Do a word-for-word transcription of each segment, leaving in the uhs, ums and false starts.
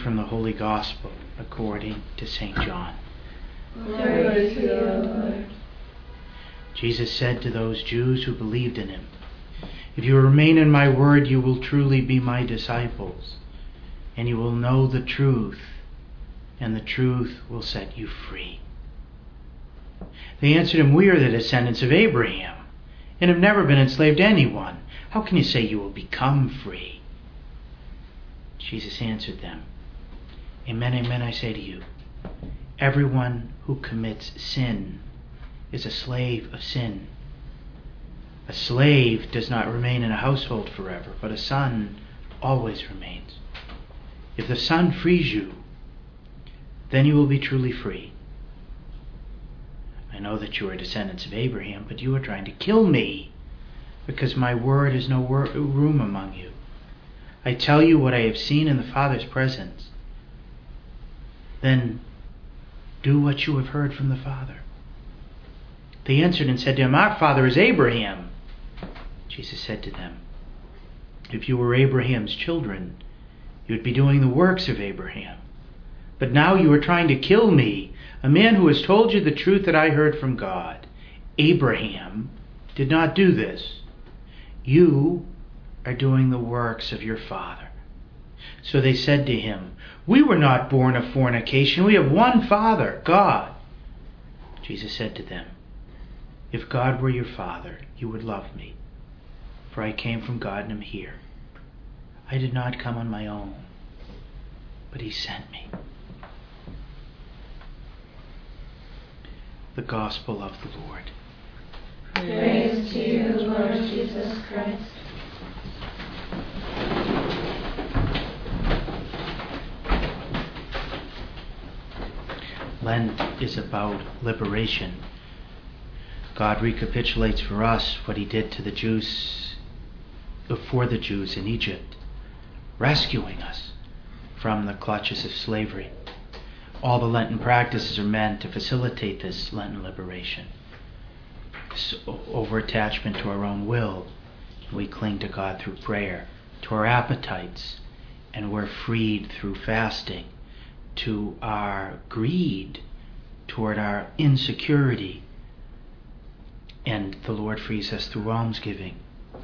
from the Holy Gospel according to Saint John. Glory to you, Lord. Jesus said to those Jews who believed in him, "If you remain in my word, you will truly be my disciples, and you will know the truth, and the truth will set you free." They answered him, "We are the descendants of Abraham, and have never been enslaved to anyone. How can you say you will become free?" Jesus answered them, "Amen, amen, I say to you, everyone who commits sin is a slave of sin. A slave does not remain in a household forever, but a son always remains. If the Son frees you, then you will be truly free. I know that you are descendants of Abraham, but you are trying to kill me, because my word has no wor- room among you. I tell you what I have seen in the Father's presence. Then do what you have heard from the Father." They answered and said to him, "Our father is Abraham." Jesus said to them, "If you were Abraham's children, you would be doing the works of Abraham. But now you are trying to kill me, a man who has told you the truth that I heard from God. Abraham did not do this. You are doing the works of your father." So they said to him, "We were not born of fornication. We have one Father, God." Jesus said to them, "If God were your Father, you would love me, for I came from God and am here. I did not come on my own, but he sent me." The Gospel of the Lord. Praise to you, Lord Jesus Christ. Lent is about liberation. God recapitulates for us what he did to the Jews, for the Jews in Egypt, rescuing us from the clutches of slavery. All the Lenten practices are meant to facilitate this Lenten liberation. Over-attachment to our own will, we cling to God through prayer, to our appetites, and we're freed through fasting, to our greed, toward our insecurity, and the Lord frees us through almsgiving.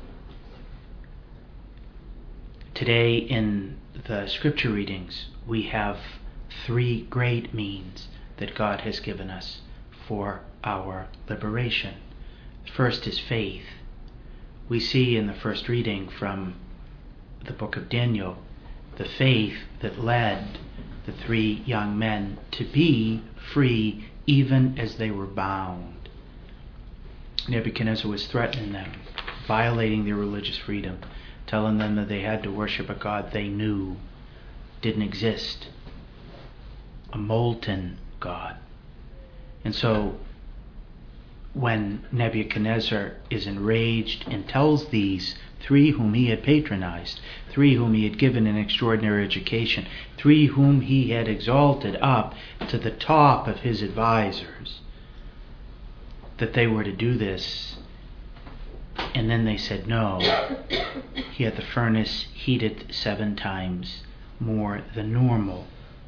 Today in the scripture readings, we have three great means that God has given us for our liberation. First is faith. We see in the first reading from the book of Daniel the faith that led the three young men to be free even as they were bound. Nebuchadnezzar was threatening them, violating their religious freedom, telling them that they had to worship a God they knew didn't exist, a molten God. And so when Nebuchadnezzar is enraged and tells these three whom he had patronized, three whom he had given an extraordinary education, three whom he had exalted up to the top of his advisors, that they were to do this, and then they said no, he had the furnace heated seven times more than normal.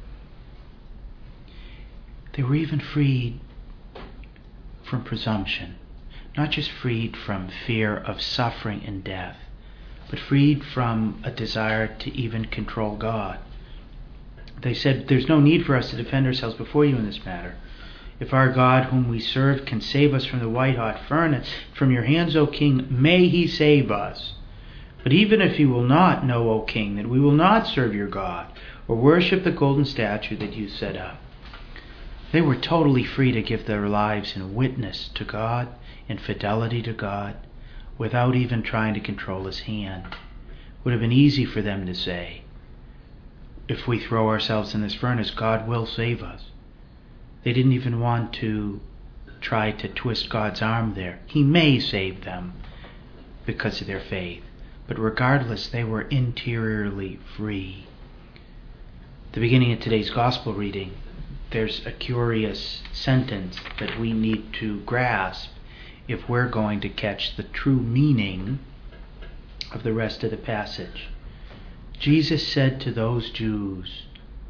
They were even freed from presumption, not just freed from fear of suffering and death, but freed from a desire to even control God. They said, "There's no need for us to defend ourselves before you in this matter. If our God whom we serve can save us from the white-hot furnace, from your hands, O king, may he save us. But even if he will not, know, O king, that we will not serve your God or worship the golden statue that you set up." They were totally free to give their lives in witness to God, in fidelity to God, without even trying to control his hand. It would have been easy for them to say, if we throw ourselves in this furnace, God will save us. They didn't even want to try to twist God's arm there. He may save them because of their faith. But regardless, they were interiorly free. At the beginning of today's gospel reading, there's a curious sentence that we need to grasp if we're going to catch the true meaning of the rest of the passage. Jesus said to those Jews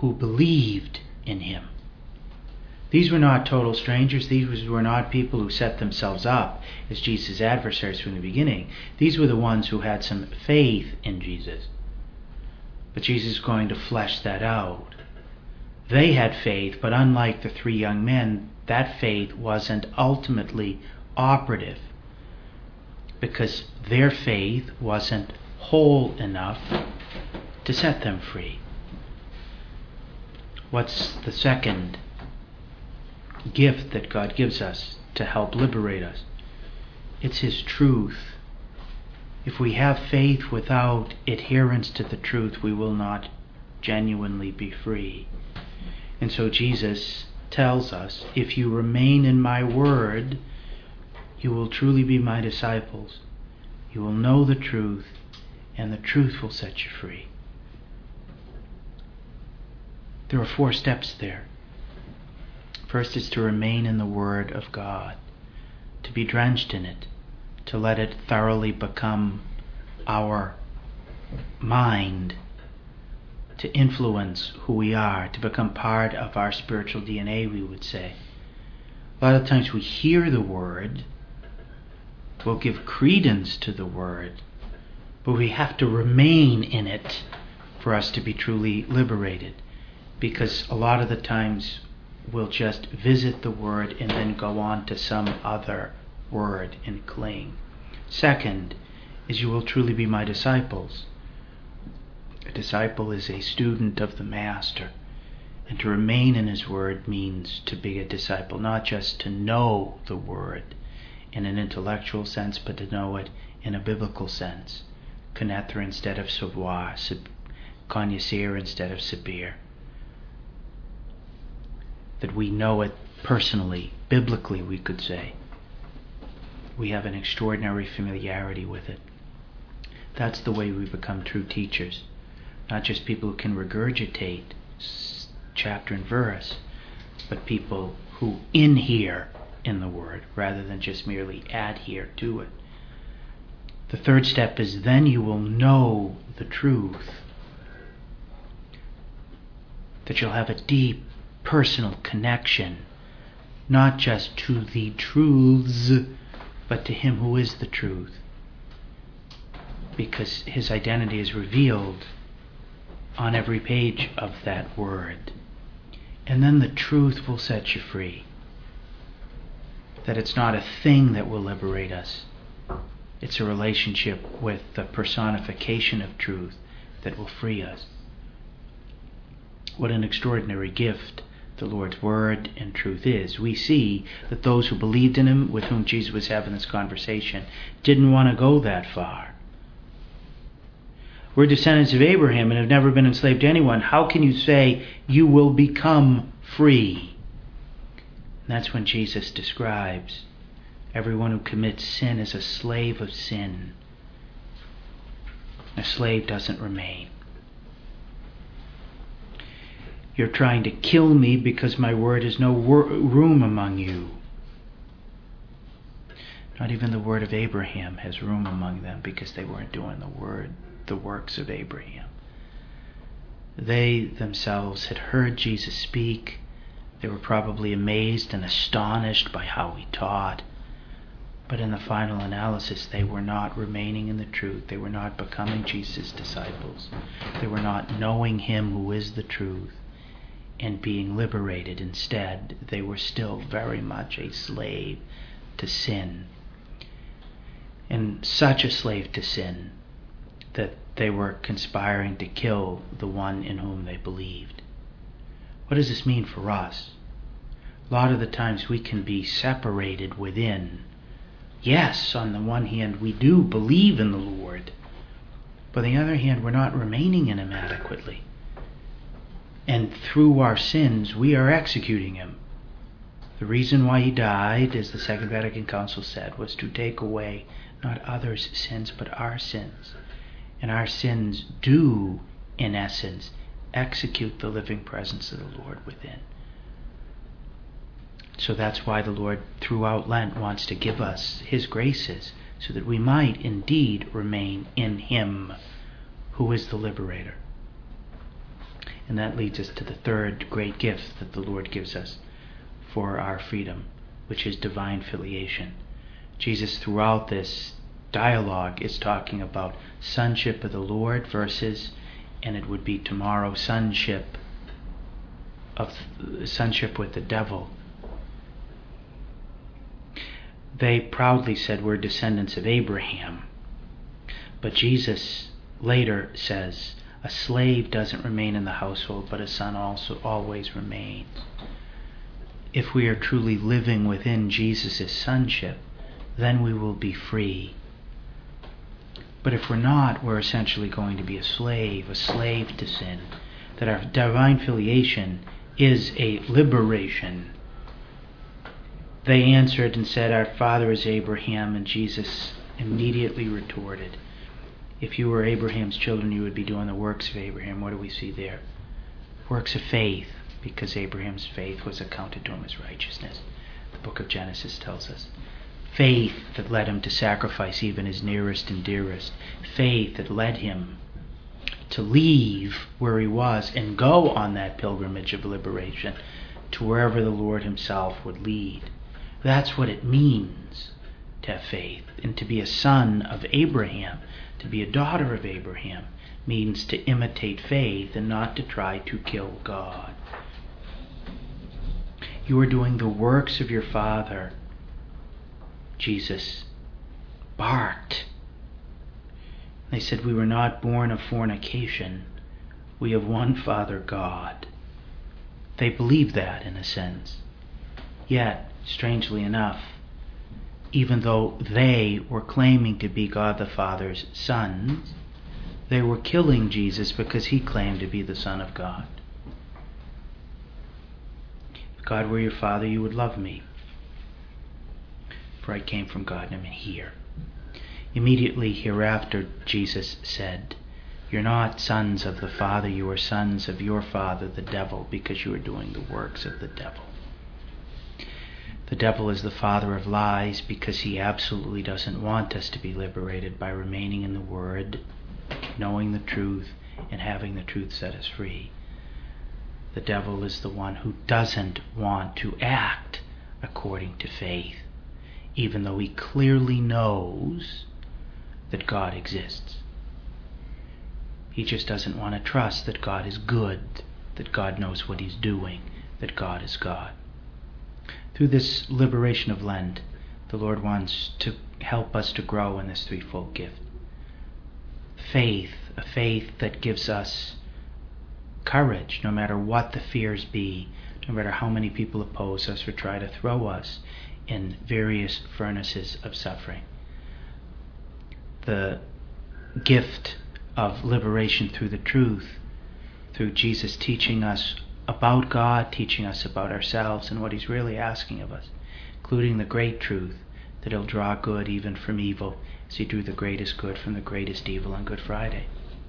who believed in him. These were not total strangers. These were not people who set themselves up as Jesus' adversaries from the beginning. These were the ones who had some faith in Jesus. But Jesus is going to flesh that out. They had faith, but unlike the three young men, that faith wasn't ultimately operative because their faith wasn't whole enough to set them free. What's the second gift that God gives us to help liberate us? It's His truth. If we have faith without adherence to the truth, we will not genuinely be free. And so Jesus tells us, if you remain in my word, you will truly be my disciples. You will know the truth, and the truth will set you free. There are four steps there. First is to remain in the Word of God, to be drenched in it, to let it thoroughly become our mind, to influence who we are, to become part of our spiritual D N A, we would say. A lot of times we hear the Word, we'll give credence to the Word, but we have to remain in it for us to be truly liberated. Because a lot of the times we'll just visit the Word and then go on to some other word and cling. Second is you will truly be my disciples. A disciple is a student of the Master. And to remain in His Word means to be a disciple, not just to know the Word in an intellectual sense, but to know it in a biblical sense. Connaître instead of savoir, connaître instead of saber. That we know it personally, biblically, we could say. We have an extraordinary familiarity with it. That's the way we become true teachers. Not just people who can regurgitate chapter and verse, but people who inhere in the Word rather than just merely adhere to it. The third step is then you will know the truth. That you'll have a deep personal connection, not just to the truths, but to Him who is the truth. Because His identity is revealed on every page of that Word. And then the truth will set you free. That it's not a thing that will liberate us. It's a relationship with the personification of truth that will free us. What an extraordinary gift the Lord's Word and truth is. We see that those who believed in Him, with whom Jesus was having this conversation, didn't want to go that far. We're descendants of Abraham and have never been enslaved to anyone. How can you say you will become free? And that's when Jesus describes everyone who commits sin is a slave of sin. A slave doesn't remain. You're trying to kill me because my word has no wor- room among you. Not even the word of Abraham has room among them because they weren't doing the word, the works of Abraham. They themselves had heard Jesus speak. They were probably amazed and astonished by how He taught. But in the final analysis, they were not remaining in the truth. They were not becoming Jesus' disciples. They were not knowing Him who is the truth and being liberated. Instead, they were still very much a slave to sin. And such a slave to sin that they were conspiring to kill the one in whom they believed. What does this mean for us? A lot of the times we can be separated within. Yes, on the one hand, we do believe in the Lord. But on the other hand, we're not remaining in Him adequately. And through our sins, we are executing Him. The reason why He died, as the Second Vatican Council said, was to take away not others' sins, but our sins. And our sins do, in essence, execute the living presence of the Lord within. So that's why the Lord, throughout Lent, wants to give us His graces, so that we might indeed remain in Him, who is the liberator. And that leads us to the third great gift that the Lord gives us for our freedom, which is divine filiation. Jesus, throughout this dialogue, is talking about sonship of the Lord versus, and it would be tomorrow, sonship of sonship with the devil. They proudly said we're descendants of Abraham. But Jesus later says, a slave doesn't remain in the household, but a son also always remains. If we are truly living within Jesus' sonship, then we will be free. But if we're not, we're essentially going to be a slave, a slave to sin. That our divine filiation is a liberation. They answered and said, our father is Abraham, and Jesus immediately retorted, if you were Abraham's children, you would be doing the works of Abraham. What do we see there? Works of faith, because Abraham's faith was accounted to him as righteousness. The book of Genesis tells us. Faith that led him to sacrifice even his nearest and dearest. Faith that led him to leave where he was and go on that pilgrimage of liberation to wherever the Lord himself would lead. That's what it means to have faith. And to be a son of Abraham, to be a daughter of Abraham, means to imitate faith and not to try to kill God. You are doing the works of your father. Jesus barked. They said, we were not born of fornication. We have one Father, God. They believed that in a sense. Yet, strangely enough, even though they were claiming to be God the Father's sons, they were killing Jesus because he claimed to be the Son of God. If God were your Father, you would love me, for I came from God and I'm here. Immediately hereafter, Jesus said, you're not sons of the Father, you are sons of your father, the devil, because you are doing the works of the devil. The devil is the father of lies because he absolutely doesn't want us to be liberated by remaining in the Word, knowing the truth, and having the truth set us free. The devil is the one who doesn't want to act according to faith, even though he clearly knows that God exists. He just doesn't want to trust that God is good, that God knows what he's doing, that God is God. Through this liberation of Lent, the Lord wants to help us to grow in this threefold gift. Faith, a faith that gives us courage, no matter what the fears be, no matter how many people oppose us or try to throw us in various furnaces of suffering. The gift of liberation through the truth, through Jesus teaching us about God, teaching us about ourselves and what he's really asking of us, including the great truth that he'll draw good even from evil, as he drew the greatest good from the greatest evil on Good Friday.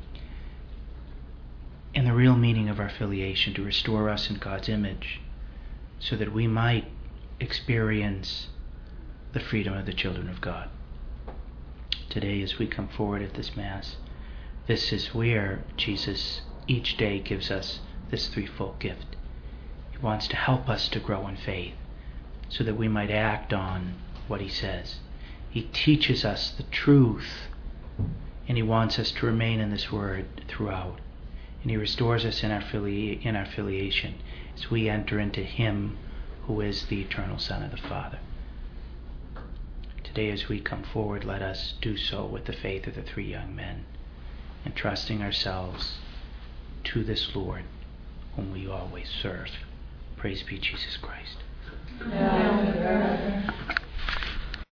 And the real meaning of our filiation, to restore us in God's image, so that we might experience the freedom of the children of God. Today, as we come forward at this Mass, this is where Jesus each day gives us this threefold gift. He wants to help us to grow in faith so that we might act on what he says. He teaches us the truth, and he wants us to remain in this Word throughout. And he restores us in our, fili- in our filiation as we enter into him who is the eternal Son of the Father. Today, as we come forward, let us do so with the faith of the three young men, entrusting ourselves to this Lord whom we always serve. Praise be Jesus Christ. Amen.